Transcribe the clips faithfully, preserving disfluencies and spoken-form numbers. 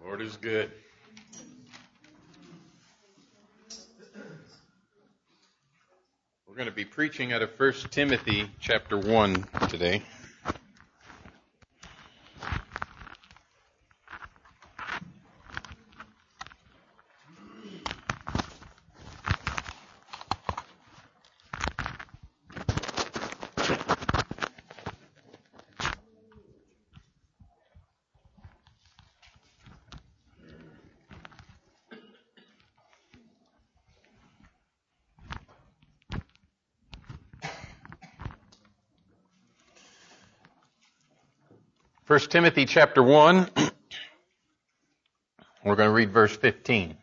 Lord is good. We're going to be preaching out of First Timothy chapter one today. First Timothy chapter one, we're going to read verse fifteen.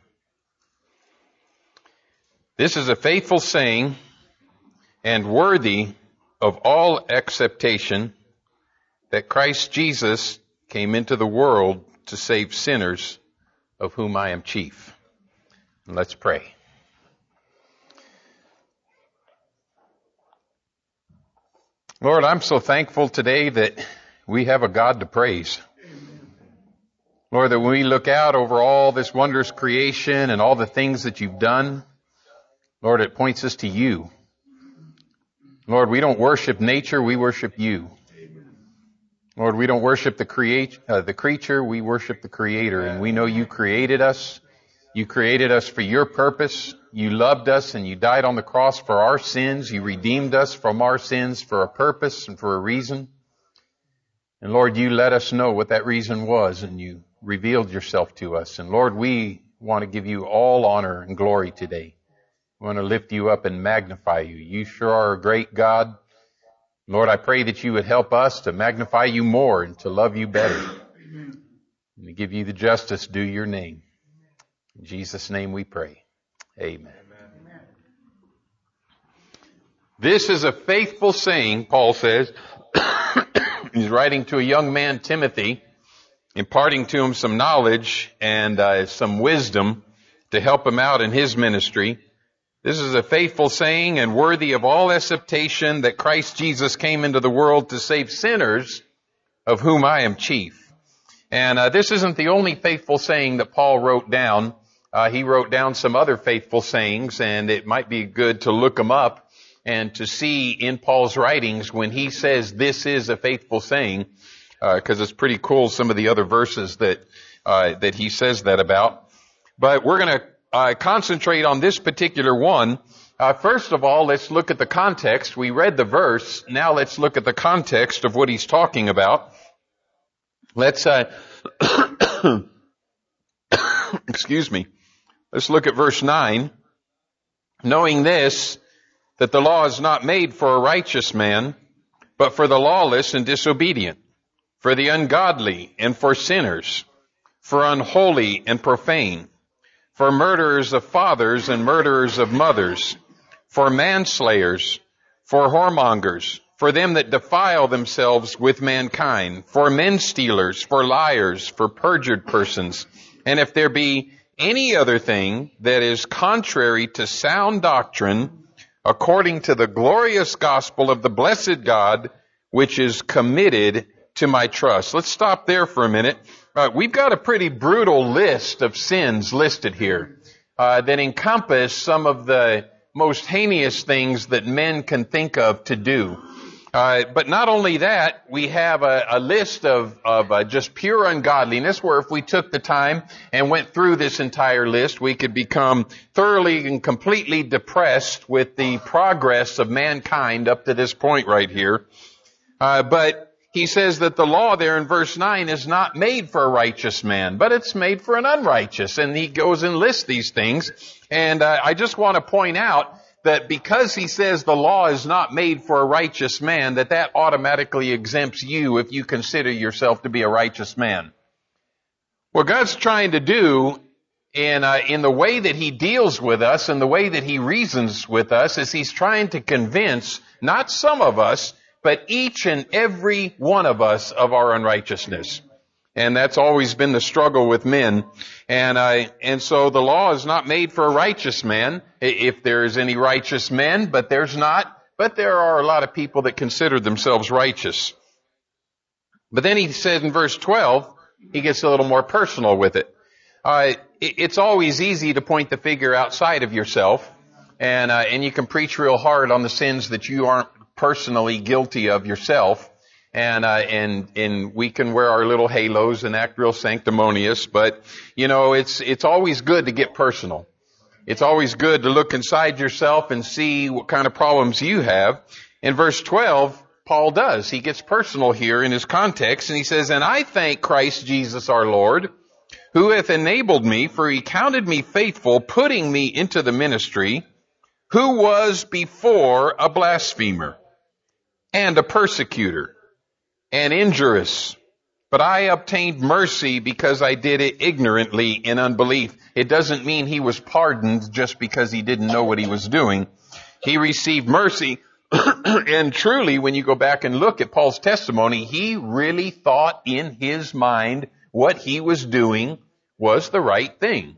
This is a faithful saying and worthy of all acceptation that Christ Jesus came into the world to save sinners, of whom I am chief. And let's pray. Lord, I'm so thankful today that we have a God to praise. Lord, that when we look out over all this wondrous creation and all the things that you've done, Lord, it points us to you. Lord, we don't worship nature, we worship you. Lord, we don't worship the create, uh, the creature, we worship the Creator. And we know you created us. You created us for your purpose. You loved us and you died on the cross for our sins. You redeemed us from our sins for a purpose and for a reason. And Lord, you let us know what that reason was, and you revealed yourself to us. And Lord, we want to give you all honor and glory today. We want to lift you up and magnify you. You sure are a great God. Lord, I pray that you would help us to magnify you more and to love you better. And to give you the justice due your name. In Jesus' name we pray. Amen. Amen. This is a faithful saying, Paul says. He's writing to a young man, Timothy, imparting to him some knowledge and uh, some wisdom to help him out in his ministry. This is a faithful saying and worthy of all acceptation that Christ Jesus came into the world to save sinners, of whom I am chief. And uh, this isn't the only faithful saying that Paul wrote down. Uh, he wrote down some other faithful sayings, and it might be good to look them up and to see in Paul's writings when he says this is a faithful saying, because uh, it's pretty cool some of the other verses that uh, that he says that about. But we're going to uh, concentrate on this particular one. Uh, first of all, let's look at the context. We read the verse. Now let's look at the context of what he's talking about. Let's, uh, excuse me. Let's look at verse nine. Knowing this, that the law is not made for a righteous man, but for the lawless and disobedient, for the ungodly and for sinners, for unholy and profane, for murderers of fathers and murderers of mothers, for manslayers, for whoremongers, for them that defile themselves with mankind, for men stealers, for liars, for perjured persons. And if there be any other thing that is contrary to sound doctrine, according to the glorious gospel of the blessed God, which is committed to my trust. Let's stop there for a minute. Uh, we've got a pretty brutal list of sins listed here uh, that encompass some of the most heinous things that men can think of to do. Uh, but not only that, we have a, a list of, of uh, just pure ungodliness, where if we took the time and went through this entire list, we could become thoroughly and completely depressed with the progress of mankind up to this point right here. Uh, but he says that the law there in verse nine is not made for a righteous man, but it's made for an unrighteous. And he goes and lists these things. And uh, I just want to point out that because he says the law is not made for a righteous man, that that automatically exempts you if you consider yourself to be a righteous man. What God's trying to do in uh, in the way that he deals with us and the way that he reasons with us is he's trying to convince not some of us, but each and every one of us of our unrighteousness. And that's always been the struggle with men. And I, and so the law is not made for a righteous man, if there is any righteous men, but there's not. But there are a lot of people that consider themselves righteous. But then he says in verse twelve, He gets a little more personal with it. Uh, it it's always easy to point the finger outside of yourself, and uh, and you can preach real hard on the sins that you aren't personally guilty of yourself. And, uh, and, and we can wear our little halos and act real sanctimonious, but, you know, it's, it's always good to get personal. It's always good to look inside yourself and see what kind of problems you have. In verse twelve, Paul does. He gets personal here in his context, and he says, "And I thank Christ Jesus our Lord, who hath enabled me, for he counted me faithful, putting me into the ministry, who was before a blasphemer, and a persecutor, and injurious. But I obtained mercy because I did it ignorantly in unbelief." It doesn't mean he was pardoned just because he didn't know what he was doing. He received mercy. And truly, when you go back and look at Paul's testimony, he really thought in his mind what he was doing was the right thing.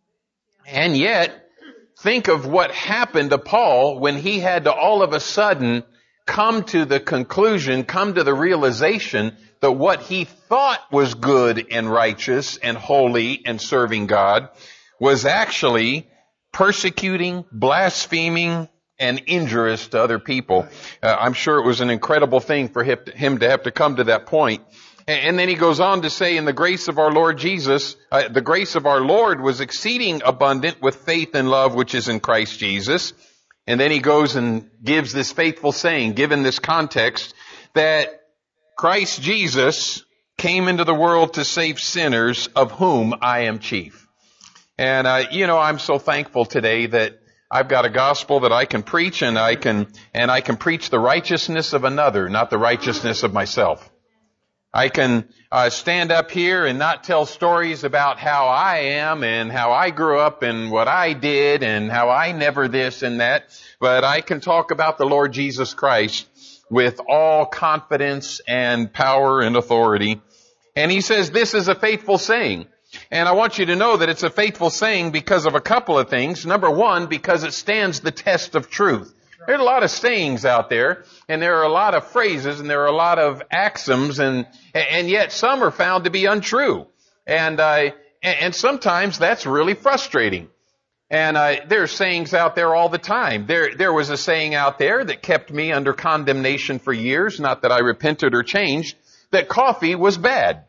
And yet, think of what happened to Paul when he had to all of a sudden come to the conclusion, come to the realization that what he thought was good and righteous and holy and serving God was actually persecuting, blaspheming, and injurious to other people. Uh, I'm sure it was an incredible thing for him to have to come to that point. And then he goes on to say, "In the grace of our Lord Jesus, uh, the grace of our Lord was exceeding abundant with faith and love which is in Christ Jesus." And then he goes and gives this faithful saying, given this context, that Christ Jesus came into the world to save sinners, of whom I am chief. And, uh, you know, I'm so thankful today that I've got a gospel that I can preach, and I can, and I can preach the righteousness of another, not the righteousness of myself. I can uh, stand up here and not tell stories about how I am and how I grew up and what I did and how I never this and that, but I can talk about the Lord Jesus Christ with all confidence and power and authority. And he says this is a faithful saying. And I want you to know that it's a faithful saying because of a couple of things. Number one, because it stands the test of truth. There's a lot of sayings out there, and there are a lot of phrases, and there are a lot of axioms, and and yet some are found to be untrue. And uh, and sometimes that's really frustrating. And uh, there's sayings out there all the time. There there was a saying out there that kept me under condemnation for years, not that I repented or changed, that coffee was bad.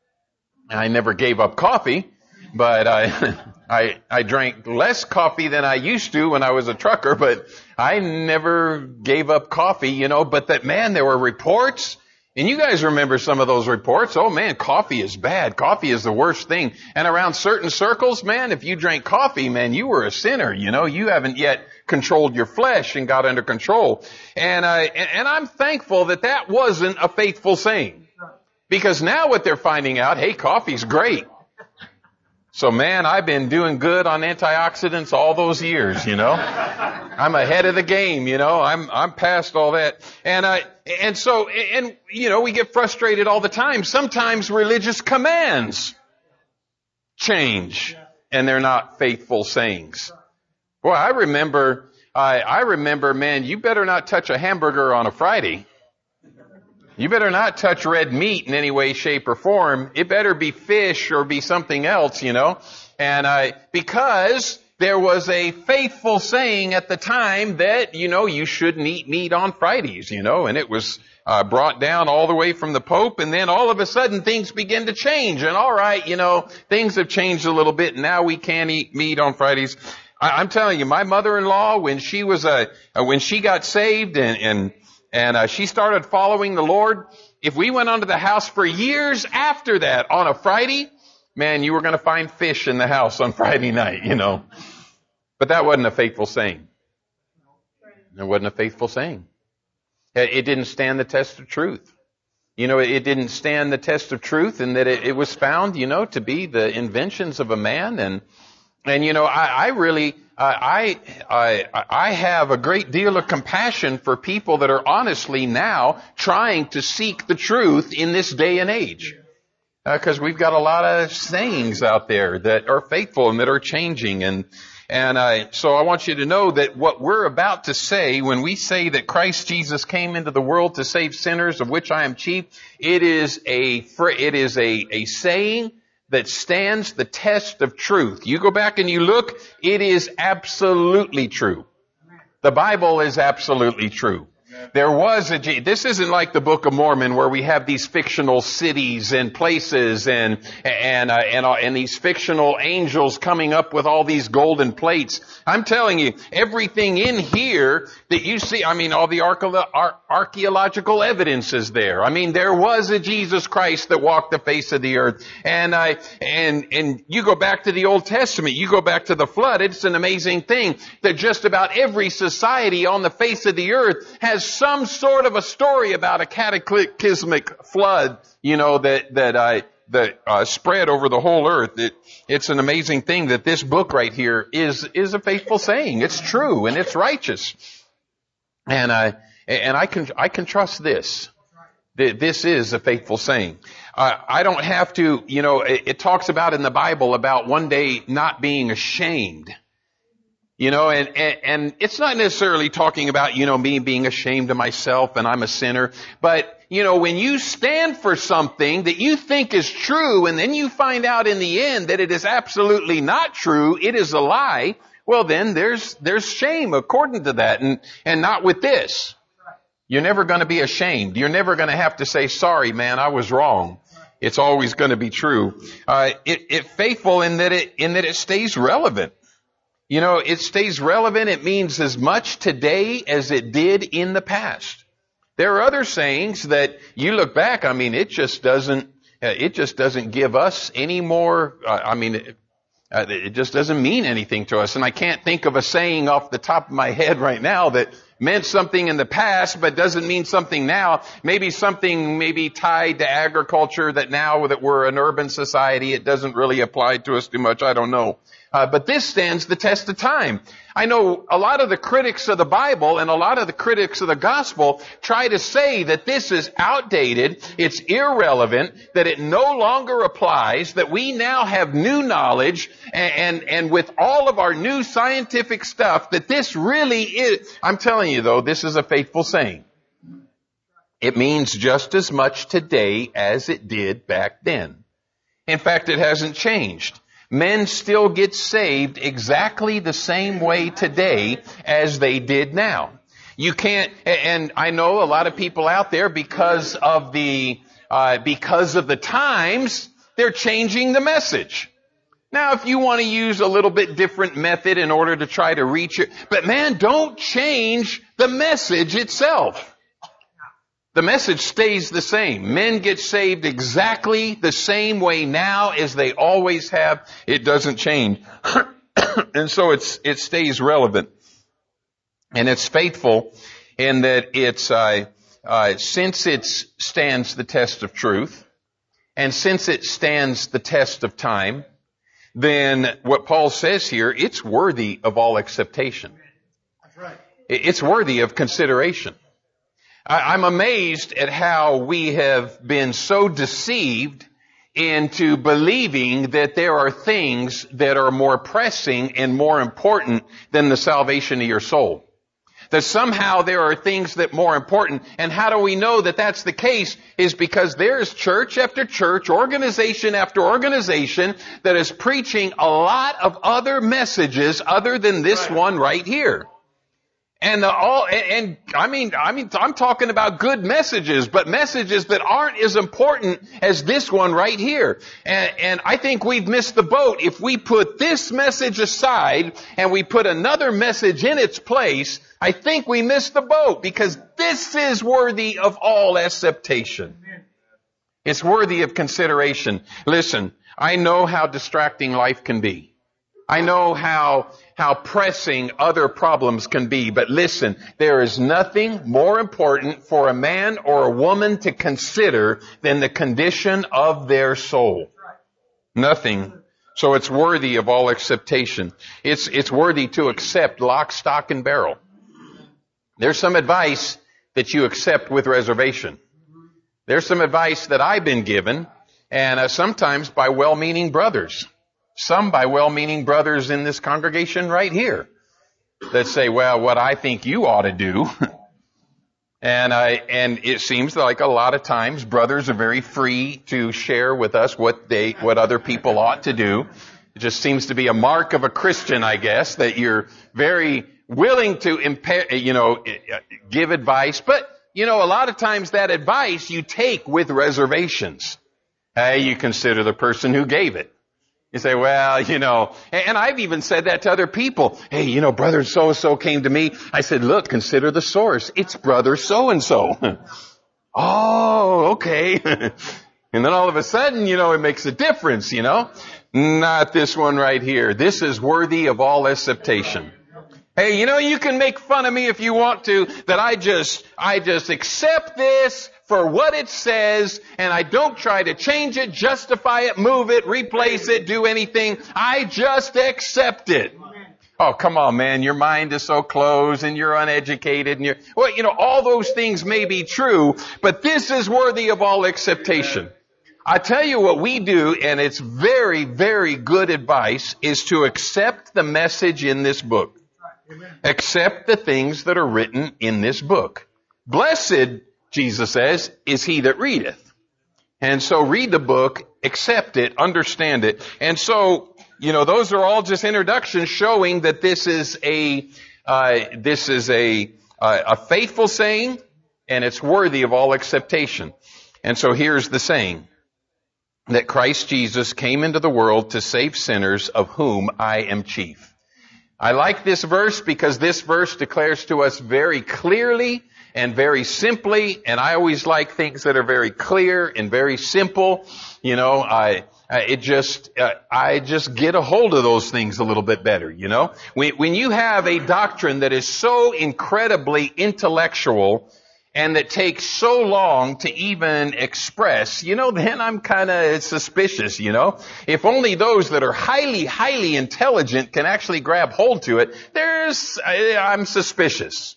I never gave up coffee, but I, I, I drank less coffee than I used to when I was a trucker, but I never gave up coffee, you know, but that, man, there were reports, and you guys remember some of those reports. Oh man, coffee is bad. Coffee is the worst thing. And around certain circles, man, if you drank coffee, man, you were a sinner, you know, you haven't yet controlled your flesh and got under control. And, uh, and, and I'm thankful that that wasn't a faithful saying. Because now what they're finding out, hey, coffee's great. So man, I've been doing good on antioxidants all those years, you know. I'm ahead of the game, you know. I'm, I'm past all that. And, uh, and so, and, you know, we get frustrated all the time. Sometimes religious commands change and they're not faithful sayings. Boy, I remember, I, I remember, man, you better not touch a hamburger on a Friday. You better not touch red meat in any way, shape, or form. It better be fish or be something else, you know. And uh, because there was a faithful saying at the time that, you know, you shouldn't eat meat on Fridays, you know. And it was uh, brought down all the way from the Pope. And then all of a sudden things begin to change. And all right, you know, things have changed a little bit. Now we can't eat meat on Fridays. I, I'm telling you, my mother-in-law, when she was a, uh, when she got saved and, and And uh, she started following the Lord. If we went onto the house for years after that on a Friday, man, you were going to find fish in the house on Friday night, you know. But that wasn't a faithful saying. It wasn't a faithful saying. It didn't stand the test of truth. You know, it didn't stand the test of truth in that it, it was found, you know, to be the inventions of a man. And, and you know, I, I really... I, I, I have a great deal of compassion for people that are honestly now trying to seek the truth in this day and age. Because uh, we've got a lot of sayings out there that are faithful and that are changing. And, And uh, so I want you to know that what we're about to say, when we say that Christ Jesus came into the world to save sinners, of which I am chief, it is a it is a, a saying that stands the test of truth. You go back and you look, it is absolutely true. The Bible is absolutely true. There was a, this isn't like the Book of Mormon where we have these fictional cities and places and, and, uh, and, uh, and these fictional angels coming up with all these golden plates. I'm telling you, everything in here that you see, I mean, all the archaeological evidence is there. I mean, there was a Jesus Christ that walked the face of the earth. And I, and, and you go back to the Old Testament, you go back to the flood, it's an amazing thing that just about every society on the face of the earth has some sort of a story about a cataclysmic flood, you know, that, that, uh, that, uh, spread over the whole earth. It, it's an amazing thing that this book right here is, is a faithful saying. It's true and it's righteous. And, uh, and I can, I can trust this. This is a faithful saying. Uh, I don't have to, you know, it, it talks about in the Bible about one day not being ashamed. You know, and, and, and it's not necessarily talking about, you know, me being ashamed of myself and I'm a sinner. But, you know, when you stand for something that you think is true and then you find out in the end that it is absolutely not true, it is a lie, well then there's, there's shame according to that. And, and not with this. You're never going to be ashamed. You're never going to have to say, sorry, man, I was wrong. It's always going to be true. Uh, it, it faithful in that it, in that it stays relevant. You know, it stays relevant. It means as much today as it did in the past. There are other sayings that you look back, I mean, it just doesn't, it just doesn't give us any more, uh, I mean, it, uh, it just doesn't mean anything to us. And I can't think of a saying off the top of my head right now that meant something in the past, but doesn't mean something now. Maybe something maybe tied to agriculture that now that we're an urban society, it doesn't really apply to us too much. I don't know. Uh, but this stands the test of time. I know a lot of the critics of the Bible and a lot of the critics of the gospel try to say that this is outdated, it's irrelevant, that it no longer applies, that we now have new knowledge, and, and, and with all of our new scientific stuff, that this really is, I'm telling you though, this is a faithful saying. It means just as much today as it did back then. In fact, it hasn't changed. Men still get saved exactly the same way today as they did now. You can't, and I know a lot of people out there because of the, uh, because of the times, they're changing the message. Now, if you want to use a little bit different method in order to try to reach it, but man, don't change the message itself. The message stays the same. Men get saved exactly the same way now as they always have. It doesn't change. And so it's, it stays relevant. And it's faithful in that it's, uh, uh, since it stands the test of truth, and since it stands the test of time, then what Paul says here, it's worthy of all acceptation. That's right. It's worthy of consideration. I'm amazed at how we have been so deceived into believing that there are things that are more pressing and more important than the salvation of your soul. That somehow there are things that are more important. And how do we know that that's the case? Is because there is church after church, organization after organization that is preaching a lot of other messages other than this one right here. And the all, and, and I mean, I mean, I'm talking about good messages, but messages that aren't as important as this one right here. And, and I think we've missed the boat if we put this message aside and we put another message in its place. I think we missed the boat because this is worthy of all acceptation. It's worthy of consideration. Listen, I know how distracting life can be. I know how, how pressing other problems can be, but listen, there is nothing more important for a man or a woman to consider than the condition of their soul. Nothing. So it's worthy of all acceptation. It's, it's worthy to accept lock, stock, and barrel. There's some advice that you accept with reservation. There's some advice that I've been given, and uh, sometimes by well-meaning brothers. some by well-meaning brothers in this congregation right here that say, well, what I think you ought to do. And I, and it seems like a lot of times brothers are very free to share with us what they, what other people ought to do. It just seems to be a mark of a Christian, I guess, that you're very willing to impair, you know, give advice. But, you know, a lot of times that advice you take with reservations. Hey, you consider the person who gave it. You say, well, you know, and I've even said that to other people. Hey, you know, brother so-and-so came to me. I said, look, consider the source. It's brother so-and-so. Oh, okay. And then all of a sudden, you know, it makes a difference, you know. Not this one right here. This is worthy of all acceptation. Hey, you know, you can make fun of me if you want to, that I just, I just accept this for what it says, and I don't try to change it, justify it, move it, replace it, do anything. I just accept it. Oh, come on, man. Your mind is so closed and you're uneducated and you're, well, you know, all those things may be true, but this is worthy of all acceptation. I tell you what we do, and it's very, very good advice, is to accept the message in this book. Accept the things that are written in this book. Blessed, Jesus says, is he that readeth. And so read the book, accept it, understand it. And so, you know, those are all just introductions showing that this is a, uh, this is a, uh, a faithful saying, and it's worthy of all acceptation. And so here's the saying, that Christ Jesus came into the world to save sinners, of whom I am chief. I like this verse because this verse declares to us very clearly and very simply, and I always like things that are very clear and very simple. You know, I, I it just, uh, I just get a hold of those things a little bit better, you know. When, when you have a doctrine that is so incredibly intellectual and that takes so long to even express, you know, then I'm kind of suspicious, you know. If only those that are highly, highly intelligent can actually grab hold to it, there's, I'm suspicious.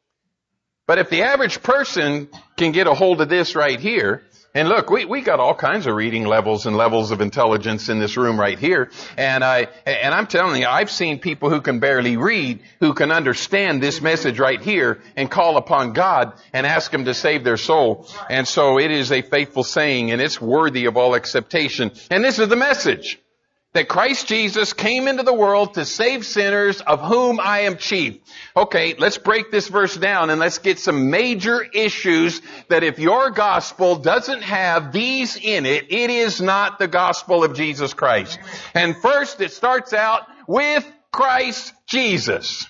But if the average person can get a hold of this right here, and look, we, we got all kinds of reading levels and levels of intelligence in this room right here. And I, and I'm telling you, I've seen people who can barely read, who can understand this message right here and call upon God and ask Him to save their soul. And so it is a faithful saying, and it's worthy of all acceptation. And this is the message. That Christ Jesus came into the world to save sinners, of whom I am chief. Okay, let's break this verse down and let's get some major issues that if your gospel doesn't have these in it, it is not the gospel of Jesus Christ. And first, it starts out with Christ Jesus.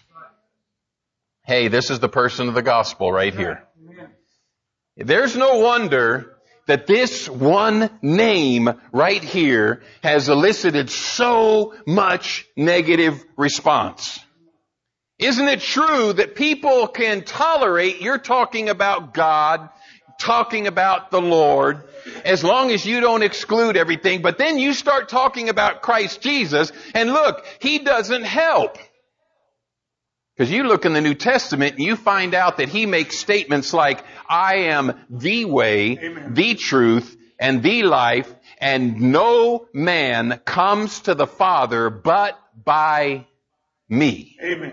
Hey, this is the person of the gospel right here. There's no wonder that this one name right here has elicited so much negative response. Isn't it true that people can tolerate you're talking about God, talking about the Lord, as long as you don't exclude everything, but then you start talking about Christ Jesus, and look, He doesn't help. Because you look in the New Testament and you find out that He makes statements like, I am the way, Amen. The truth, and the life, and no man comes to the Father but by me. Amen.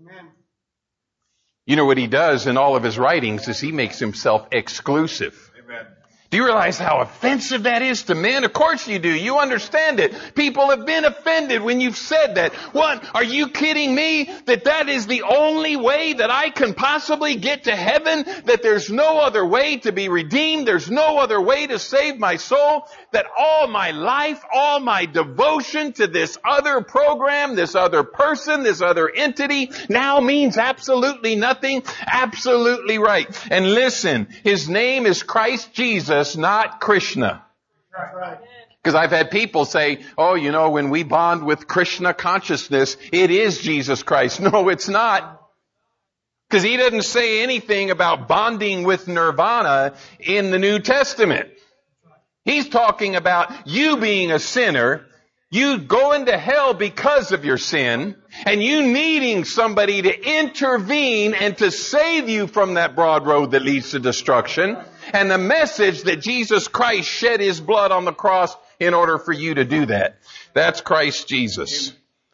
You know what He does in all of His writings is He makes Himself exclusive. Amen. Do you realize how offensive that is to men? Of course you do. You understand it. People have been offended when you've said that. What? Are you kidding me? That that is the only way that I can possibly get to heaven? That there's no other way to be redeemed? There's no other way to save my soul? That all my life, all my devotion to this other program, this other person, this other entity now means absolutely nothing? Absolutely right. And listen, His name is Christ Jesus, not Krishna. Because I've had people say, oh, you know, when we bond with Krishna consciousness, it is Jesus Christ. No, it's not. Because He doesn't say anything about bonding with nirvana in the New Testament. He's talking about you being a sinner, you going to hell because of your sin, and you needing somebody to intervene and to save you from that broad road that leads to destruction. And the message that Jesus Christ shed His blood on the cross in order for you to do that. That's Christ Jesus.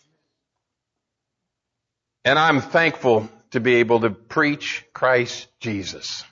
And I'm thankful to be able to preach Christ Jesus.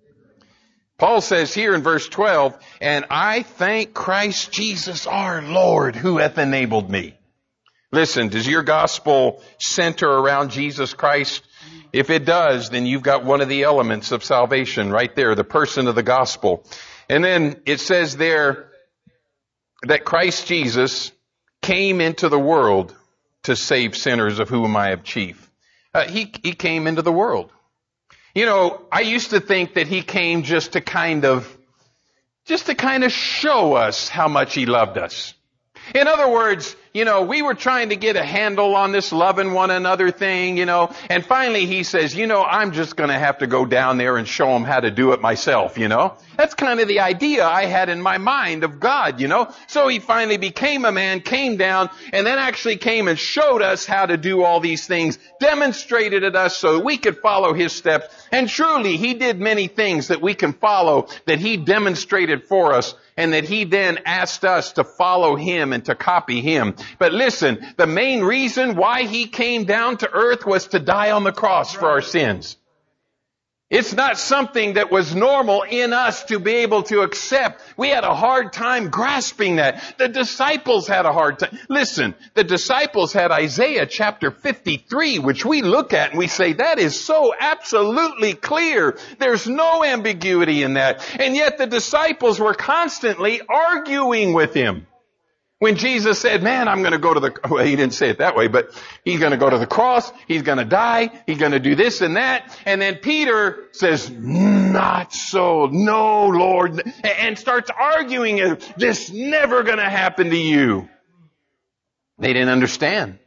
Paul says here in verse twelve, and I thank Christ Jesus our Lord who hath enabled me. Listen, does your gospel center around Jesus Christ? If it does, then you've got one of the elements of salvation right there, the person of the gospel. And then it says there that Christ Jesus came into the world to save sinners, of whom I am chief. Uh, he, he came into the world. You know, I used to think that he came just to kind of, just to kind of show us how much he loved us. In other words, you know, we were trying to get a handle on this loving one another thing, you know, and finally he says, you know, I'm just going to have to go down there and show them how to do it myself, you know. That's kind of the idea I had in my mind of God, you know. So he finally became a man, came down, and then actually came and showed us how to do all these things, demonstrated it us so that we could follow his steps. And truly, he did many things that we can follow, that he demonstrated for us, and that he then asked us to follow him and to copy him. But listen, the main reason why he came down to earth was to die on the cross for our sins. It's not something that was normal in us to be able to accept. We had a hard time grasping that. The disciples had a hard time. Listen, the disciples had Isaiah chapter fifty-three, which we look at and we say, that is so absolutely clear. There's no ambiguity in that. And yet the disciples were constantly arguing with him. When Jesus said, man, I'm going to go to the, well, he didn't say it that way, but he's going to go to the cross, he's going to die, he's going to do this and that. And then Peter says, not so, no, Lord, and starts arguing, this never going to happen to you. They didn't understand.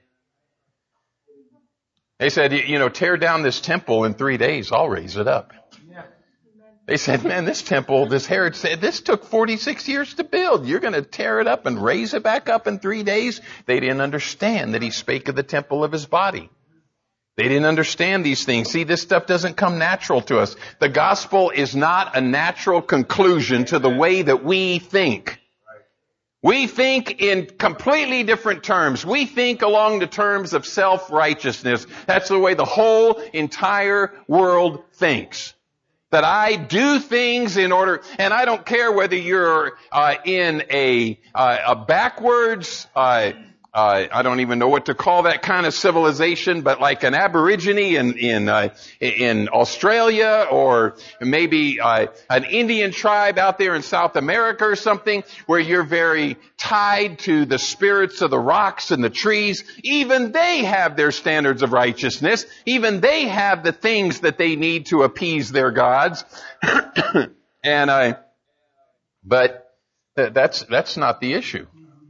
They said, you know, tear down this temple in three days, I'll raise it up. They said, man, this temple, this Herod said, this took forty-six years to build. You're going to tear it up and raise it back up in three days? They didn't understand that he spake of the temple of his body. They didn't understand these things. See, this stuff doesn't come natural to us. The gospel is not a natural conclusion to the way that we think. We think in completely different terms. We think along the terms of self-righteousness. That's the way the whole entire world thinks. That I do things in order, and I don't care whether you're uh, in a, uh, a backwards, uh, uh, I don't even know what to call that kind of civilization, but like an Aborigine in in uh, in Australia, or maybe uh, an Indian tribe out there in South America or something, where you're very tied to the spirits of the rocks and the trees. Even they have their standards of righteousness. Even they have the things that they need to appease their gods. and I, but that's that's not the issue.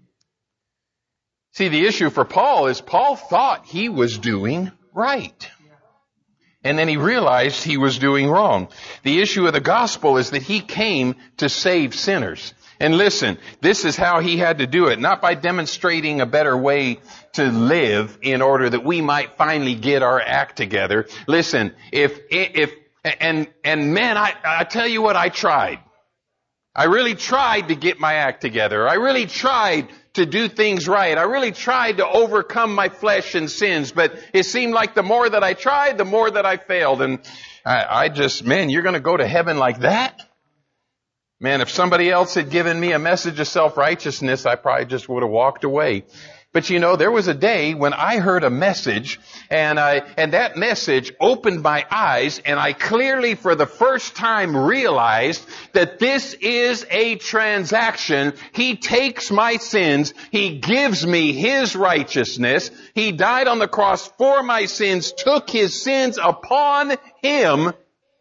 See, the issue for Paul is Paul thought he was doing right. And then he realized he was doing wrong. The issue of the gospel is that he came to save sinners. And listen, this is how he had to do it. Not by demonstrating a better way to live in order that we might finally get our act together. Listen, if, if, and, and man, I, I tell you what, I tried. I really tried to get my act together. I really tried to do things right. I really tried to overcome my flesh and sins, but it seemed like the more that I tried, the more that I failed. And I, I just, man, you're going to go to heaven like that? Man, if somebody else had given me a message of self-righteousness, I probably just would have walked away. But you know, there was a day when I heard a message, and I, and that message opened my eyes, and I clearly for the first time realized that this is a transaction. He takes my sins, He gives me His righteousness, He died on the cross for my sins, took His sins upon Him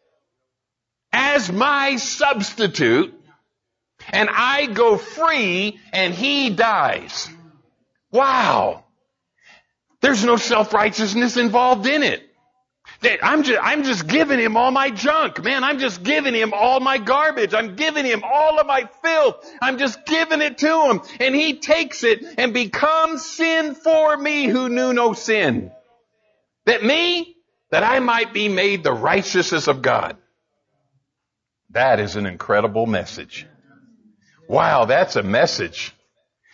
as my substitute, and I go free, and He dies. Wow. There's no self-righteousness involved in it. I'm just, I'm just giving Him all my junk. Man, I'm just giving Him all my garbage. I'm giving Him all of my filth. I'm just giving it to Him. And He takes it and becomes sin for me who knew no sin. That me, that I might be made the righteousness of God. That is an incredible message. Wow, that's a message.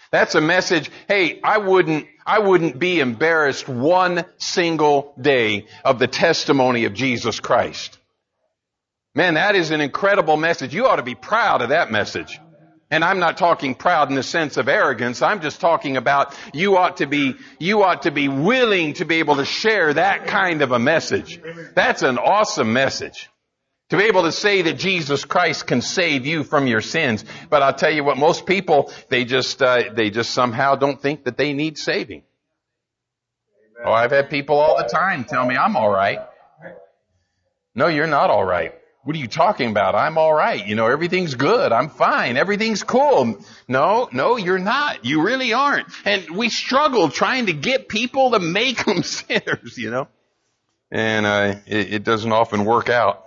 That's a message, hey, I wouldn't, I wouldn't be embarrassed one single day of the testimony of Jesus Christ. Man, that is an incredible message. You ought to be proud of that message. And I'm not talking proud in the sense of arrogance. I'm just talking about you ought to be, you ought to be willing to be able to share that kind of a message. That's an awesome message. To be able to say that Jesus Christ can save you from your sins. But I'll tell you what, most people, they just, uh, they just somehow don't think that they need saving. Oh, I've had people all the time tell me I'm all right. No, you're not all right. What are you talking about? I'm all right. You know, everything's good. I'm fine. Everything's cool. No, no, you're not. You really aren't. And we struggle trying to get people to make them sinners, you know. And uh, it, it doesn't often work out.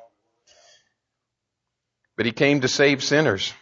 But he came to save sinners.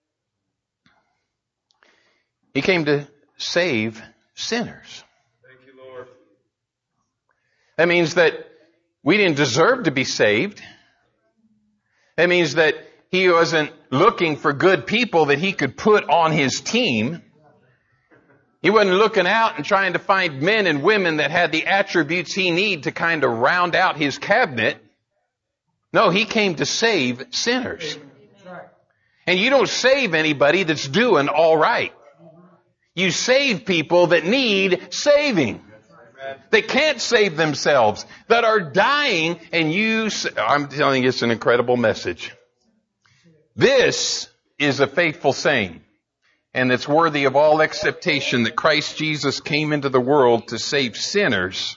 He came to save sinners. Thank you, Lord. That means that we didn't deserve to be saved. That means that he wasn't looking for good people that he could put on his team. He wasn't looking out and trying to find men and women that had the attributes he needed to kind of round out his cabinet. No, he came to save sinners. And you don't save anybody that's doing all right. You save people that need saving. They can't save themselves, that are dying, and you, I'm telling you, it's an incredible message. This is a faithful saying, and it's worthy of all acceptation that Christ Jesus came into the world to save sinners.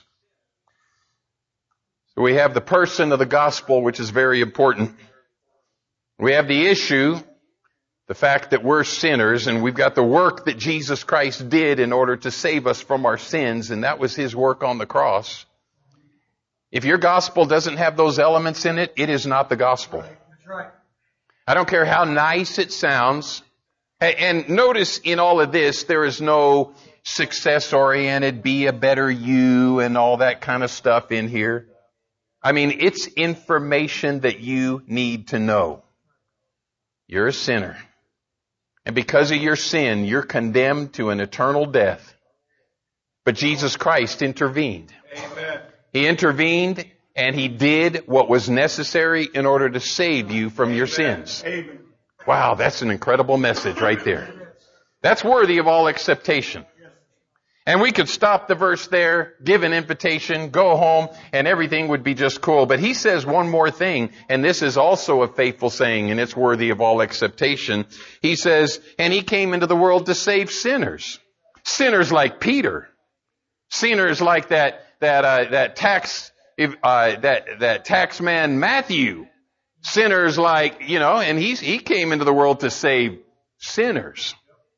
So we have the person of the gospel, which is very important. We have the issue, the fact that we're sinners, and we've got the work that Jesus Christ did in order to save us from our sins, and that was His work on the cross. If your gospel doesn't have those elements in it, it is not the gospel. That's right. I don't care how nice it sounds. And notice in all of this, there is no success-oriented, be a better you, and all that kind of stuff in here. I mean, it's information that you need to know. You're a sinner. And because of your sin, you're condemned to an eternal death. But Jesus Christ intervened. Amen. He intervened and He did what was necessary in order to save you from your sins. Amen. Wow, that's an incredible message right there. That's worthy of all acceptation. And we could stop the verse there, give an invitation, go home, and everything would be just cool. But he says one more thing, and this is also a faithful saying, and it's worthy of all acceptation. He says, and He came into the world to save sinners. Sinners like Peter. Sinners like that, that, uh, that tax, uh, that, that tax man Matthew. Sinners like, you know, and he's, he came into the world to save sinners.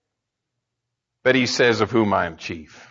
But he says, of whom I am chief.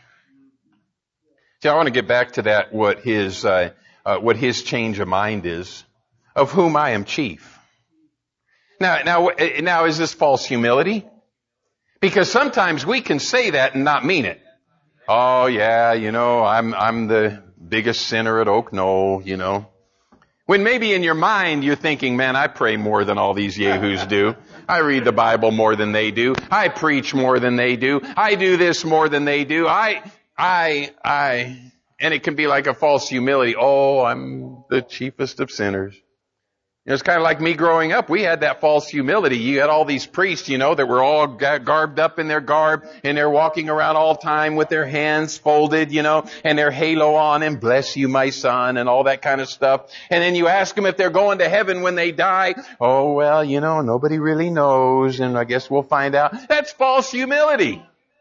See, I want to get back to that, what his, uh, uh, what his change of mind is. Of whom I am chief. Now, now, now is this false humility? Because sometimes we can say that and not mean it. Oh yeah, you know, I'm, I'm the biggest sinner at Oak Knoll, you know. When maybe in your mind you're thinking, man, I pray more than all these yahoos do. I read the Bible more than they do. I preach more than they do. I do this more than they do. I, I, I, and it can be like a false humility. Oh, I'm the chiefest of sinners. You know, it's kind of like me growing up. We had that false humility. You had all these priests, you know, that were all garbed up in their garb, and they're walking around all time with their hands folded, you know, and their halo on, and bless you, my son, and all that kind of stuff. And then you ask them if they're going to heaven when they die. Oh, well, you know, nobody really knows, and I guess we'll find out. That's false humility.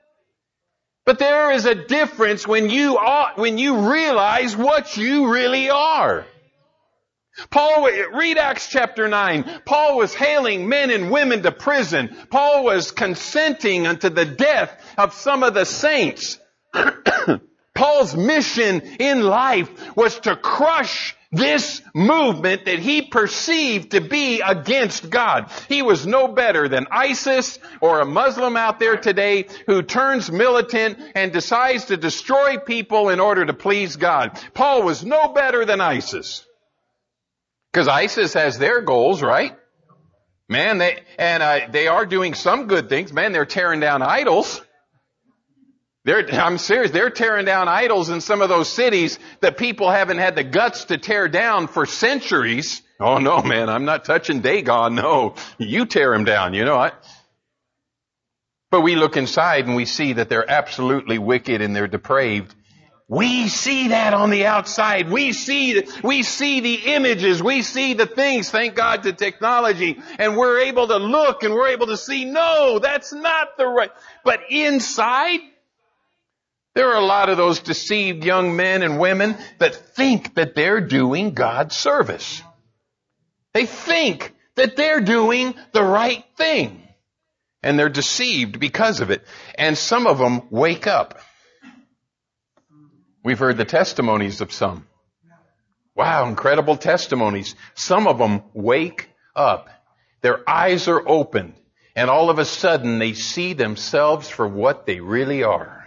But there is a difference when you are, when you realize what you really are. Paul, read Acts chapter nine. Paul was hailing men and women to prison. Paul was consenting unto the death of some of the saints. Paul's mission in life was to crush this movement that he perceived to be against God. He was no better than ISIS or a Muslim out there today who turns militant and decides to destroy people in order to please God. Paul was no better than ISIS. Because ISIS has their goals, right? Man, they, and uh, they are doing some good things. Man, they're tearing down idols. They're, I'm serious, they're tearing down idols in some of those cities that people haven't had the guts to tear down for centuries. Oh no, man, I'm not touching Dagon. No, you tear him down, you know. I, but we look inside and we see that they're absolutely wicked and they're depraved. We see that on the outside. We see, we see the images. We see the things, thank God to technology. And we're able to look and we're able to see, no, that's not the right. But inside, there are a lot of those deceived young men and women that think that they're doing God's service. They think that they're doing the right thing. And they're deceived because of it. And some of them wake up. We've heard the testimonies of some. Wow, incredible testimonies. Some of them wake up. Their eyes are opened. And all of a sudden they see themselves for what they really are.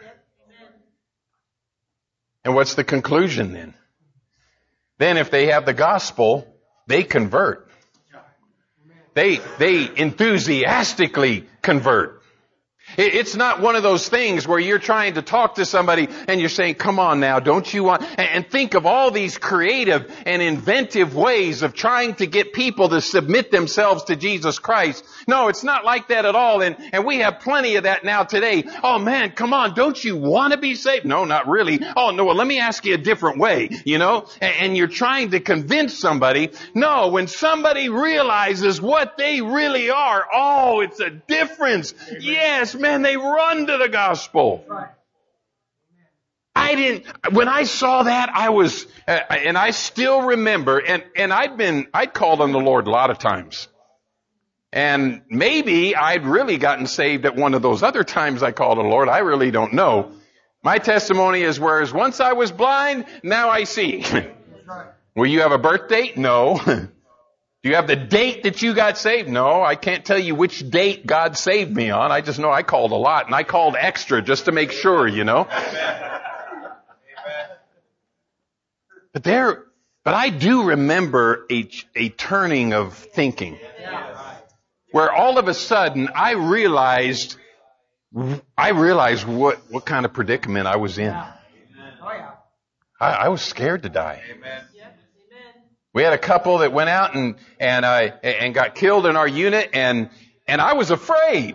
And what's the conclusion then? Then if they have the gospel, they convert. They, they enthusiastically convert. It's not one of those things where you're trying to talk to somebody and you're saying, come on now, don't you want, and think of all these creative and inventive ways of trying to get people to submit themselves to Jesus Christ. No, it's not like that at all. And, and we have plenty of that now today. Oh man, come on, don't you want to be saved? No, not really. Oh no, well let me ask you a different way, you know, and, and you're trying to convince somebody. No, when somebody realizes what they really are, oh, it's a difference. Yes, man, they run to the gospel. I didn't, when I saw that, I was, uh, and I still remember, and, and I'd been, I'd called on the Lord a lot of times. And maybe I'd really gotten saved at one of those other times I called on the Lord. I really don't know. My testimony is, whereas once I was blind, now I see. Will you have a birth date? No. Do you have the date that you got saved? No, I can't tell you which date God saved me on. I just know I called a lot, and I called extra just to make sure, you know. Amen. But there, but I do remember a, a turning of thinking, where all of a sudden I realized, I realized what, what kind of predicament I was in. I, I was scared to die. Amen. We had a couple that went out and, and, uh, and got killed in our unit, and, and I was afraid.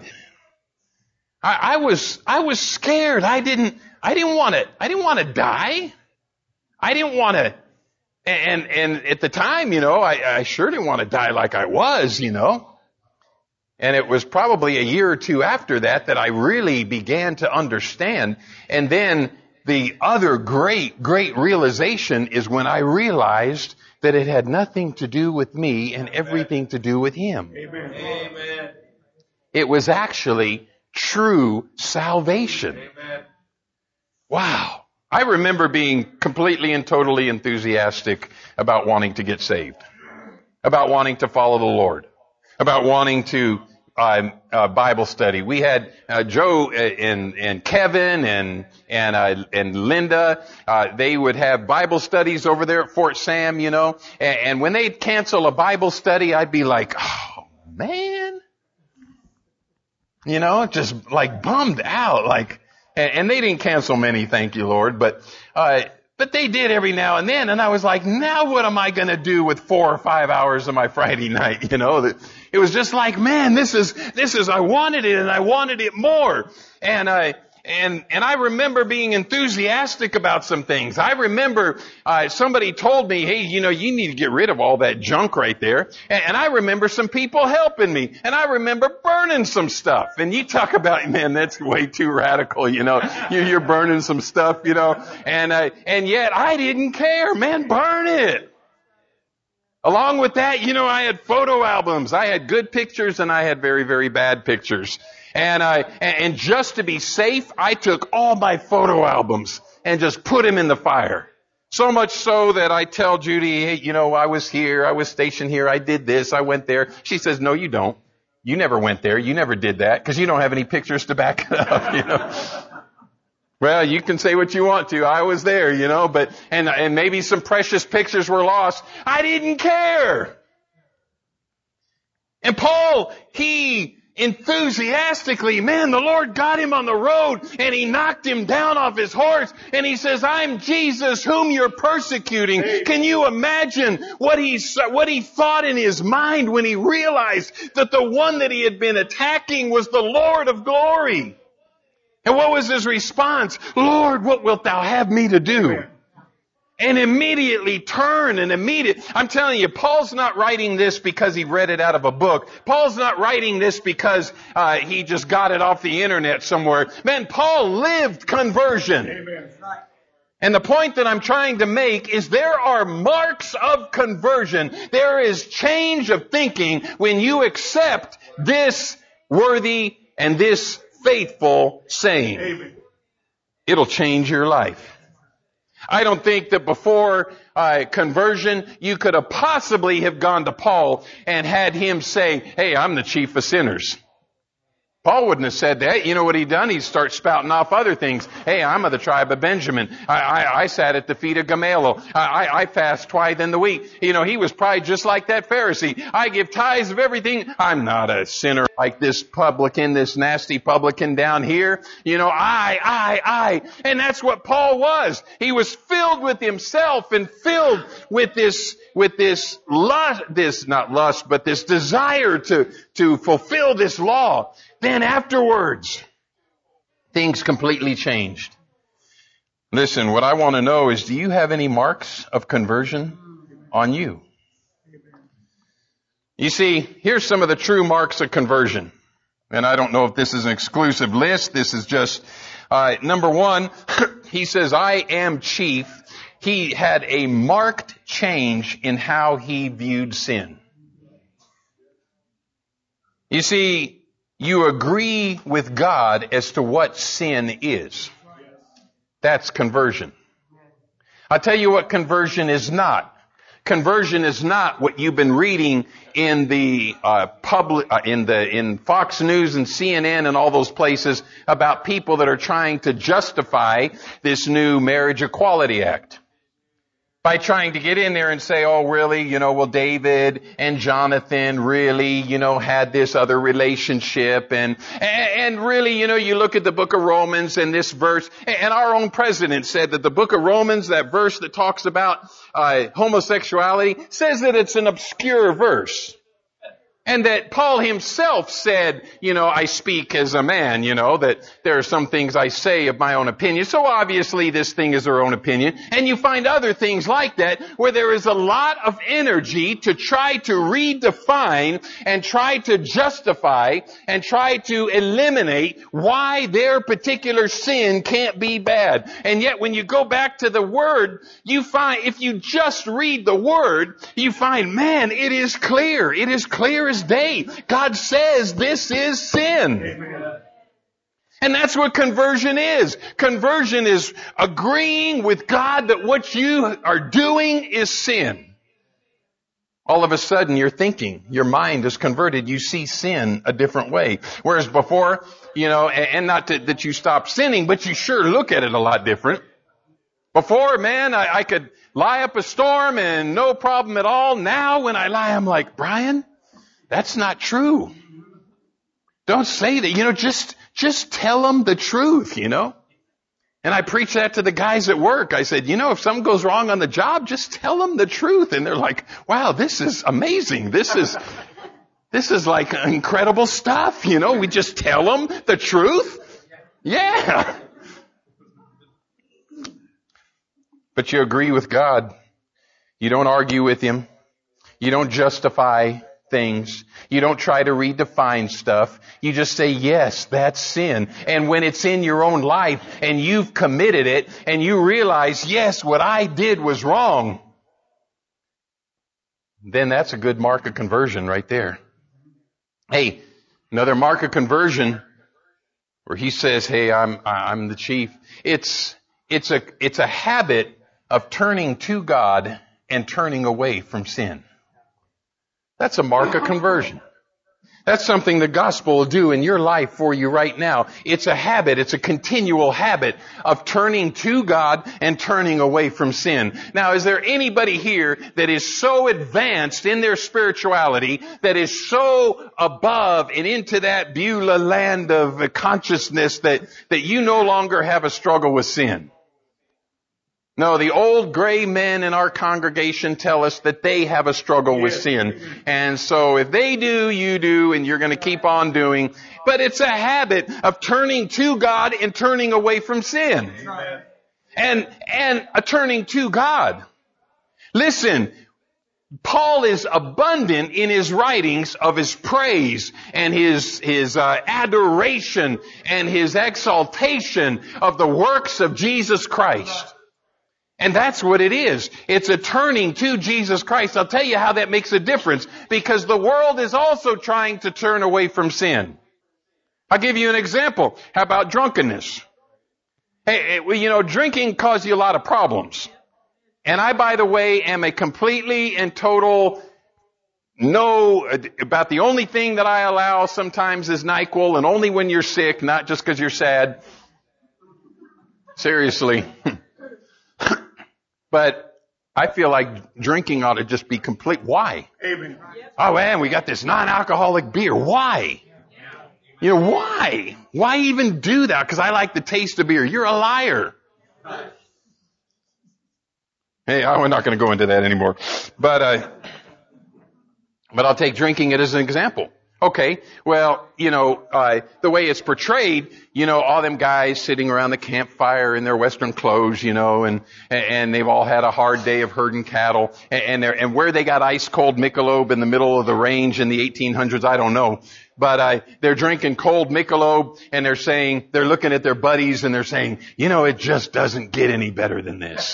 I, I was, I was scared. I didn't, I didn't want to, I didn't want to die. I didn't want to, and, and at the time, you know, I, I sure didn't want to die like I was, you know. And it was probably a year or two after that that I really began to understand. And then the other great, great realization is when I realized that it had nothing to do with me and everything to do with Him. Amen. Amen. It was actually true salvation. Amen. Wow. I remember being completely and totally enthusiastic about wanting to get saved, about wanting to follow the Lord, about wanting to Uh, uh, Bible study. We had uh, Joe and and Kevin and and uh, and Linda. Uh, they would have Bible studies over there at Fort Sam, you know. And, and when they'd cancel a Bible study, I'd be like, "Oh man," you know, just like bummed out. Like, and, and they didn't cancel many, thank you, Lord, but. Uh, But they did every now and then, and I was like, now what am I going to do with four or five hours of my Friday night? You know, it was just like, man, this is, this is, I wanted it and I wanted it more. And I, and, and I remember being enthusiastic about some things. I remember, uh, somebody told me, hey, you know, you need to get rid of all that junk right there. And, and I remember some people helping me. And I remember burning some stuff. And you talk about, man, that's way too radical, you know. You, you're burning some stuff, you know. And, uh, and yet I didn't care. Man, burn it. Along with that, you know, I had photo albums. I had good pictures and I had very, very bad pictures. And I, and just to be safe, I took all my photo albums and just put them in the fire. So much so that I tell Judy, hey, you know, I was here, I was stationed here, I did this, I went there. She says, no, you don't. You never went there. You never did that because you don't have any pictures to back it up, you know. Well, you can say what you want to. I was there, you know, but, and, and maybe some precious pictures were lost. I didn't care. And Paul, he, enthusiastically, man, the Lord got him on the road and he knocked him down off his horse and he says, I'm Jesus whom you're persecuting. Can you imagine what he, what he thought in his mind when he realized that the one that he had been attacking was the Lord of glory? And what was his response? Lord, what wilt thou have me to do? And immediately turn and immediate. I'm telling you, Paul's not writing this because he read it out of a book. Paul's not writing this because uh, he just got it off the internet somewhere. Man, Paul lived conversion. Amen. And the point that I'm trying to make is there are marks of conversion. There is change of thinking when you accept this worthy and this faithful saying. Amen. It'll change your life. I don't think that before uh, conversion you could have possibly have gone to Paul and had him say, hey, I'm the chief of sinners. Paul wouldn't have said that. You know what he'd done? He'd start spouting off other things. Hey, I'm of the tribe of Benjamin. I, I, I sat at the feet of Gamaliel. I, I, I fast twice in the week. You know, he was probably just like that Pharisee. I give tithes of everything. I'm not a sinner like this publican, this nasty publican down here. You know, I, I, I. And that's what Paul was. He was filled with himself and filled with this with this lust, this, not lust, but this desire to, to fulfill this law. Then afterwards, things completely changed. Listen, what I want to know is, do you have any marks of conversion on you? You see, here's some of the true marks of conversion. And I don't know if this is an exclusive list. This is just, uh, number one, he says, I am chief. He had a marked change in how he viewed sin. You see, you agree with God as to what sin is. That's conversion. I'll tell you what conversion is not. Conversion is not what you've been reading in the uh, public, uh, in the in Fox News and C N N and all those places about people that are trying to justify this new Marriage Equality Act. By trying to get in there and say, oh, really, you know, well, David and Jonathan really, you know, had this other relationship. And, and really, you know, you look at the book of Romans and this verse, and our own president said that the book of Romans, that verse that talks about uh, homosexuality, says that it's an obscure verse. And that Paul himself said, you know, I speak as a man, you know, that there are some things I say of my own opinion. So obviously this thing is their own opinion. And you find other things like that where there is a lot of energy to try to redefine and try to justify and try to eliminate why their particular sin can't be bad. And yet when you go back to the Word, you find, if you just read the Word, you find, man, it is clear. It is clear as day. God says this is sin. Amen. And that's what conversion is. Conversion is agreeing with God that what you are doing is sin. All of a sudden you're thinking, your mind is converted. You see sin a different way. Whereas before, you know, and not to, that you stop sinning, but you sure look at it a lot different. Before, man, I, I could lie up a storm and no problem at all. Now when I lie, I'm like, Brian, that's not true. Don't say that. You know, just, just tell them the truth, you know. And I preach that to the guys at work. I said, you know, if something goes wrong on the job, just tell them the truth. And they're like, wow, this is amazing. This is, this is like incredible stuff. You know, we just tell them the truth. Yeah. But you agree with God. You don't argue with Him. You don't justify things. You don't try to redefine stuff. You just say, yes, that's sin. And when it's in your own life and you've committed it and you realize, yes, what I did was wrong, then that's a good mark of conversion right there. Hey, another mark of conversion where he says, hey, I'm, I'm the chief. It's, it's a, it's a habit of turning to God and turning away from sin. That's a mark of conversion. That's something the gospel will do in your life for you right now. It's a habit. It's a continual habit of turning to God and turning away from sin. Now, is there anybody here that is so advanced in their spirituality, that is so above and into that Beulah land of consciousness that, that you no longer have a struggle with sin? No, the old gray men in our congregation tell us that they have a struggle with sin. And so if they do, you do, and you're going to keep on doing. But it's a habit of turning to God and turning away from sin. Amen. And, and a turning to God. Listen, Paul is abundant in his writings of his praise and his, his uh, adoration and his exaltation of the works of Jesus Christ. And that's what it is. It's a turning to Jesus Christ. I'll tell you how that makes a difference, because the world is also trying to turn away from sin. I'll give you an example. How about drunkenness? Hey, well, you know, drinking causes you a lot of problems. And I, by the way, am a completely and total no, about the only thing that I allow sometimes is NyQuil, and only when you're sick, not just because you're sad. Seriously. But I feel like drinking ought to just be complete. Why? Amen. Oh man, we got this non-alcoholic beer. Why? You know, why? Why even do that? Because I like the taste of beer. You're a liar. Hey, I'm not going to go into that anymore. But, uh, but I'll take drinking it as an example. Okay, well, you know, uh, the way it's portrayed, you know, all them guys sitting around the campfire in their Western clothes, you know, and, and they've all had a hard day of herding cattle, and they're, and where they got ice cold Michelob in the middle of the range in the eighteen hundreds, I don't know. But, uh, they're drinking cold Michelob, and they're saying, they're looking at their buddies and they're saying, you know, it just doesn't get any better than this.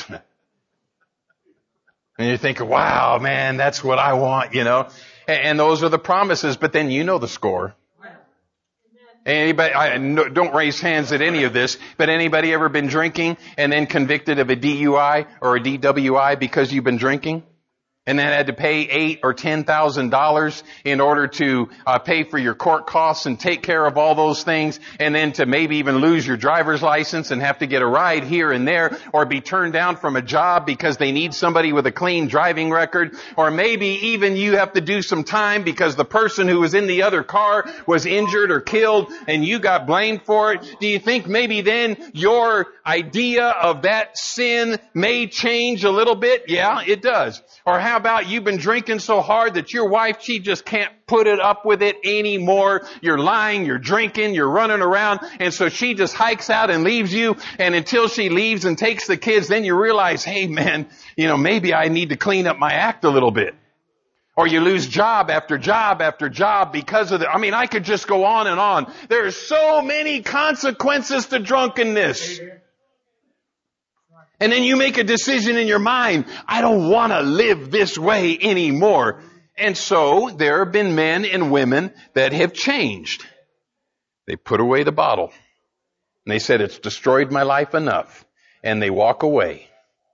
And you're thinking, wow, man, that's what I want, you know. And those are the promises, but then you know the score. Anybody, I no, don't raise hands at any of this, but anybody ever been drinking and then convicted of a D U I or a D W I because you've been drinking? And then had to pay eight or ten thousand dollars in order to uh, pay for your court costs and take care of all those things, and then to maybe even lose your driver's license and have to get a ride here and there, or be turned down from a job because they need somebody with a clean driving record, or maybe even you have to do some time because the person who was in the other car was injured or killed and you got blamed for it. Do you think maybe then your idea of that sin may change a little bit? Yeah, it does. Or how about you've been drinking so hard that your wife, she just can't put it up with it anymore. You're lying, you're drinking, you're running around, and so she just hikes out and leaves you, and until she leaves and takes the kids, then you realize, hey man, you know, maybe I need to clean up my act a little bit. Or you lose job after job after job because of the, I mean, I could just go on and on. There are so many consequences to drunkenness. And then you make a decision in your mind, I don't want to live this way anymore. And so there have been men and women that have changed. They put away the bottle. And they said, it's destroyed my life enough. And they walk away.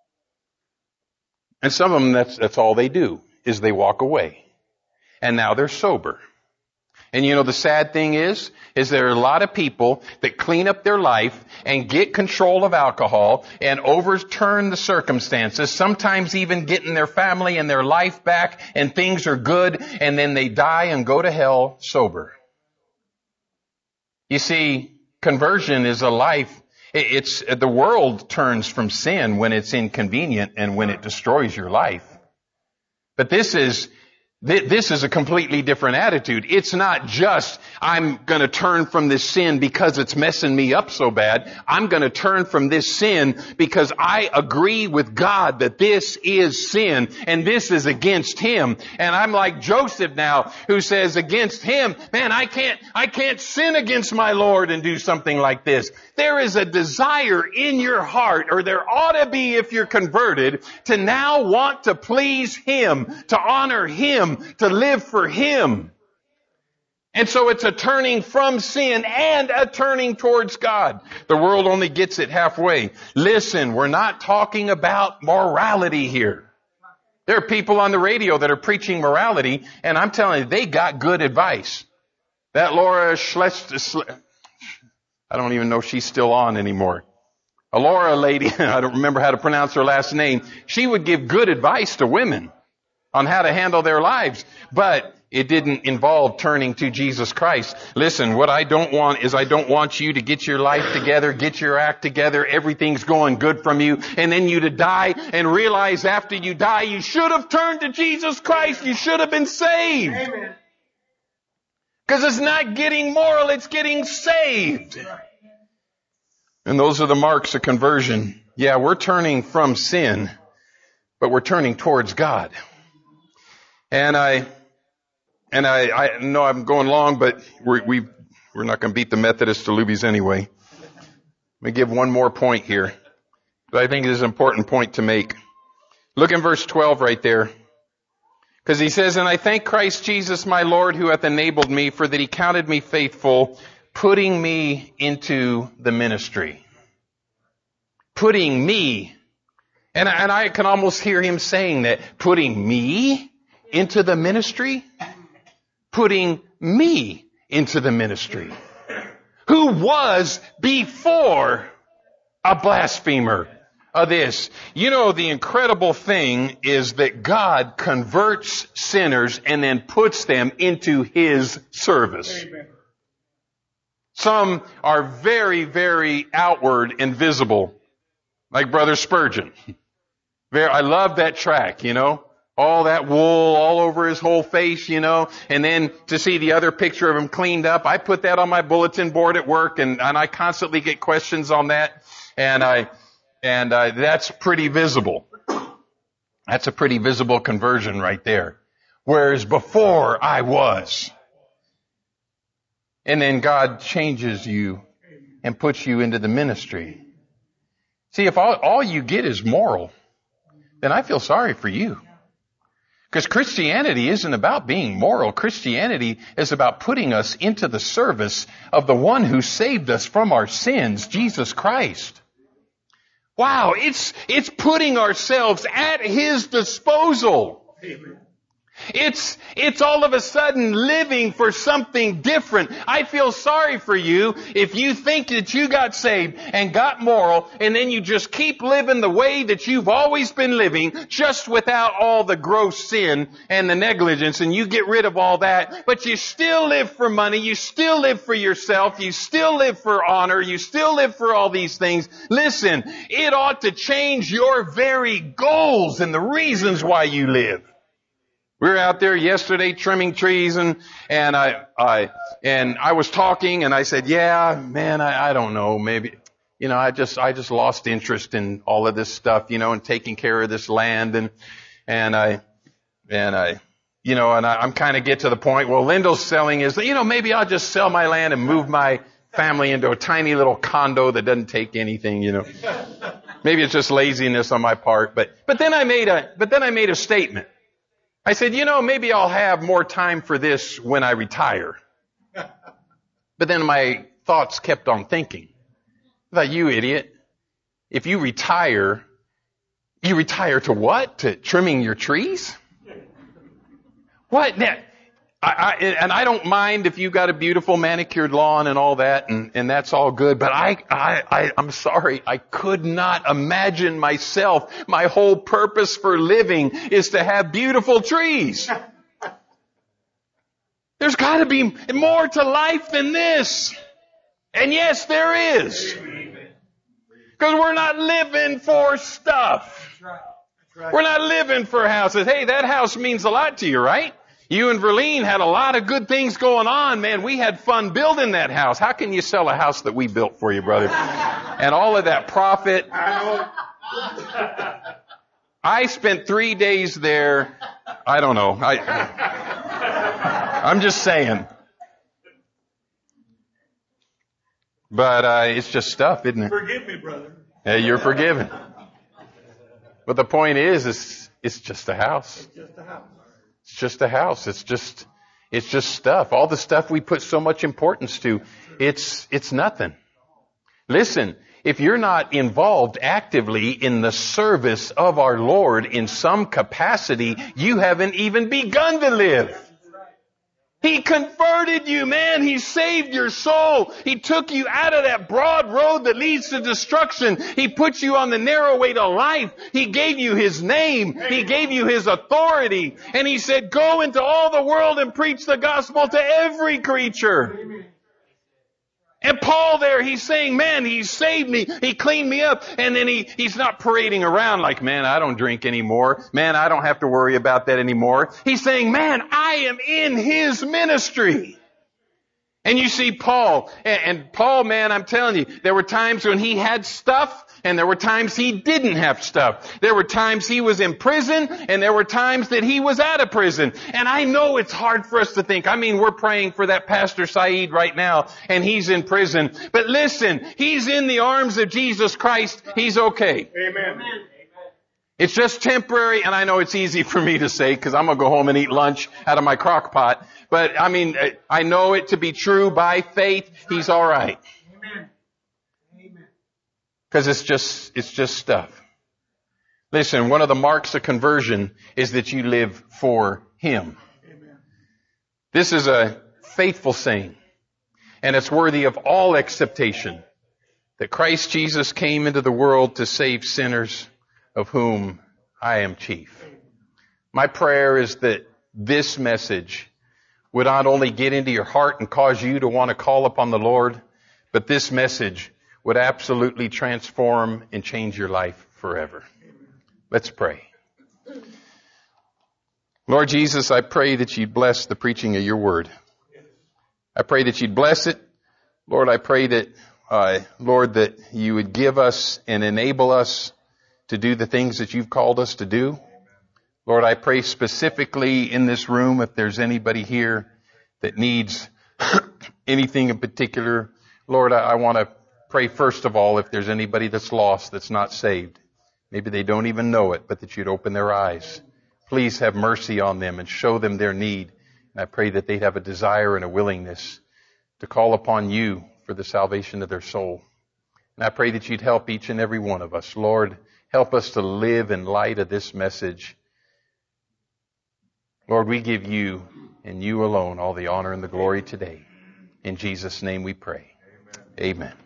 And some of them, that's, that's all they do, is they walk away. And now they're sober. And you know, the sad thing is, is there are a lot of people that clean up their life and get control of alcohol and overturn the circumstances, sometimes even getting their family and their life back, and things are good, and then they die and go to hell sober. You see, conversion is a life, it's, the world turns from sin when it's inconvenient and when it destroys your life. But this is, This is a completely different attitude. It's not just, I'm going to turn from this sin because it's messing me up so bad. I'm going to turn from this sin because I agree with God that this is sin and this is against Him. And I'm like Joseph now, who says against him, man, I can't, I can't sin against my Lord and do something like this. There is a desire in your heart, or there ought to be if you're converted, to now want to please Him, to honor Him, to live for Him. And so it's a turning from sin and a turning towards God. The world only gets it halfway. Listen, we're not talking about morality here. There are people on the radio that are preaching morality, and I'm telling you, they got good advice. That Laura Schlesinger, I don't even know if she's still on anymore. A Laura lady, I don't remember how to pronounce her last name. She would give good advice to women on how to handle their lives, but it didn't involve turning to Jesus Christ. Listen, what I don't want is I don't want you to get your life together, get your act together, everything's going good from you, and then you to die and realize after you die you should have turned to Jesus Christ. You should have been saved. Amen. Because it's not getting moral, it's getting saved. And those are the marks of conversion. Yeah, we're turning from sin, but we're turning towards God. And I, and I, I know I'm going long, but we're, we, we're not going to beat the Methodists to Luby's anyway. Let me give one more point here, but I think it is an important point to make. Look in verse twelve right there. Because he says, and I thank Christ Jesus my Lord who hath enabled me, for that he counted me faithful, putting me into the ministry. Putting me. And, and I can almost hear him saying that. Putting me into the ministry? Putting me into the ministry. Who was before a blasphemer of this. You know, the incredible thing is that God converts sinners and then puts them into His service. Amen. Some are very, very outward and visible. Like Brother Spurgeon. Very, I love that track, you know. All that wool all over his whole face, you know. And then to see the other picture of him cleaned up. I put that on my bulletin board at work, and, and I constantly get questions on that. And I, and uh, that's pretty visible. That's a pretty visible conversion right there. Whereas before I was. And then God changes you and puts you into the ministry. See, if all, all you get is moral, then I feel sorry for you. Because Christianity isn't about being moral. Christianity is about putting us into the service of the one who saved us from our sins, Jesus Christ. Wow, it's, it's putting ourselves at His disposal. Amen. It's, it's all of a sudden living for something different. I feel sorry for you if you think that you got saved and got moral and then you just keep living the way that you've always been living, just without all the gross sin and the negligence, and you get rid of all that, but you still live for money, you still live for yourself, you still live for honor, you still live for all these things. Listen, it ought to change your very goals and the reasons why you live. We were out there yesterday trimming trees, and and I I and I was talking, and I said, "Yeah, man, I, I don't know, maybe, you know, I just I just lost interest in all of this stuff, you know, and taking care of this land, and and I and I, you know, and I, I'm kind of get to the point. Well, Lyndall's selling is, you know, maybe I'll just sell my land and move my family into a tiny little condo that doesn't take anything, you know. Maybe it's just laziness on my part, but but then I made a but then I made a statement. I said, you know, maybe I'll have more time for this when I retire. But then my thoughts kept on thinking. I thought, you idiot. If you retire, you retire to what? To trimming your trees? What? Now, I, I, and I don't mind if you've got a beautiful manicured lawn and all that, and, and that's all good, but I, I, I, I'm sorry, I could not imagine myself, my whole purpose for living is to have beautiful trees. There's got to be more to life than this. And yes, there is. Because we're not living for stuff. We're not living for houses. Hey, that house means a lot to you, right? You and Verlene had a lot of good things going on. Man, we had fun building that house. How can you sell a house that we built for you, brother? And all of that profit. I spent three days there. I don't know. I, I'm just saying. But uh, it's just stuff, isn't it? Forgive me, brother. Yeah, you're forgiven. But the point is, it's, it's just a house. It's just a house. It's just a house. It's just, it's just stuff. All the stuff we put so much importance to, it's, it's nothing. Listen, if you're not involved actively in the service of our Lord in some capacity, you haven't even begun to live. He converted you, man. He saved your soul. He took you out of that broad road that leads to destruction. He put you on the narrow way to life. He gave you His name. He gave you His authority. And He said, go into all the world and preach the gospel to every creature. And Paul there, he's saying, man, He saved me. He cleaned me up. And then he, he's not parading around like, man, I don't drink anymore. Man, I don't have to worry about that anymore. He's saying, man, I am in His ministry. And you see Paul, and, and Paul, man, I'm telling you, there were times when he had stuff, and there were times he didn't have stuff. There were times he was in prison, and there were times that he was out of prison. And I know it's hard for us to think. I mean, we're praying for that Pastor Saeed right now, and he's in prison. But listen, he's in the arms of Jesus Christ. He's okay. Amen. It's just temporary, and I know it's easy for me to say because I'm going to go home and eat lunch out of my crock pot. But, I mean, I know it to be true by faith. He's all right. Amen. Amen. Because it's just, it's just stuff. Listen, one of the marks of conversion is that you live for Him. Amen. This is a faithful saying, and it's worthy of all acceptation that Christ Jesus came into the world to save sinners, of whom I am chief. My prayer is that this message would not only get into your heart and cause you to want to call upon the Lord, but this message would absolutely transform and change your life forever. Let's pray. Lord Jesus, I pray that you'd bless the preaching of your word. I pray that you'd bless it. Lord, I pray that, uh, Lord, that you would give us and enable us to do the things that you've called us to do. Lord, I pray specifically in this room, if there's anybody here that needs anything in particular, Lord, I, I want to pray first of all if there's anybody that's lost, that's not saved. Maybe they don't even know it, but that you'd open their eyes. Please have mercy on them and show them their need. And I pray that they'd have a desire and a willingness to call upon you for the salvation of their soul. And I pray that you'd help each and every one of us. Lord, help us to live in light of this message. Lord, we give you and you alone all the honor and the glory today. In Jesus' name we pray. Amen. Amen.